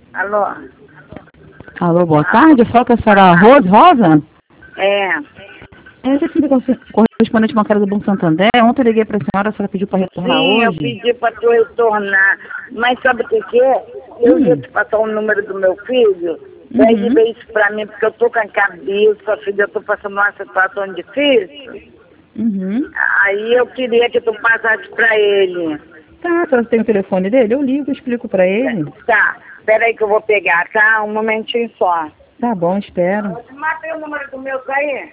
Alô? Alô, boa tarde. Fala com a senhora Rose Rosa? É. Esse é o correspondente bancário do Banco Santander. Ontem eu liguei para a senhora pediu para retornar Sim, eu hoje. pedi para tu retornar. Mas sabe o que é? Eu ia te passar o número do meu filho. Daí ele veio isso pra mim, porque eu tô com a cabeça, filho, eu tô passando uma situação difícil. Aí eu queria que tu passasse pra ele. Tá, a senhora tem o telefone dele? Eu ligo e explico para ele. Tá, peraí que eu vou pegar, tá? Um momentinho só. Tá bom, espero. Matei o número do meu aí.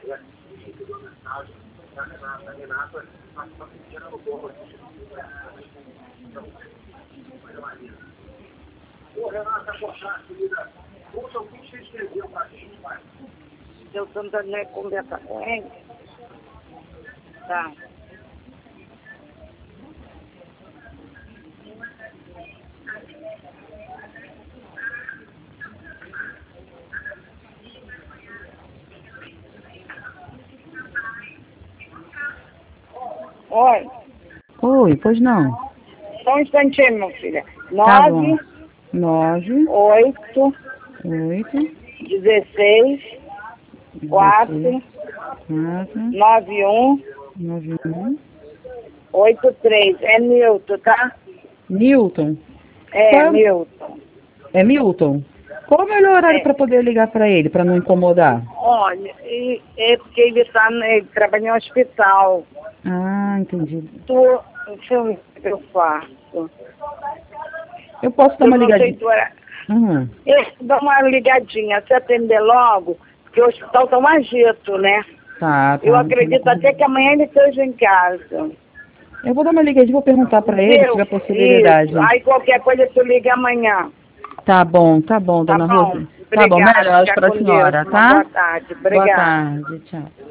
Seu Santander conversa com ele? Tá. Oi. Oi, pois não. Só um instantinho, meu filho. Tá bom. 9, 9, 8, 8, 16, 4, 4, 9, 9, 1. 8, 3. É Nilton, tá? Newton. É, Nilton. É Milton. Qual o melhor horário É. para poder ligar para ele, para não incomodar? Olha, é porque ele trabalha em um hospital. Ah, entendi. Deixa eu ver o que eu faço. Eu posso dar Eu uma não sei ligadinha? se dá uma ligadinha, se atender logo, porque o hospital tá um agito, né? Tá. Eu acredito até que amanhã ele esteja em casa. Eu vou dar uma ligadinha, vou perguntar para ele se tiver possibilidade. Isso. Aí qualquer coisa tu liga amanhã. Tá bom, Tá dona bom? Rosa. Tá bom, Obrigada. melhoras Fica para a com Deus. senhora, Uma tá? boa tarde. Boa Obrigada. tarde, tchau.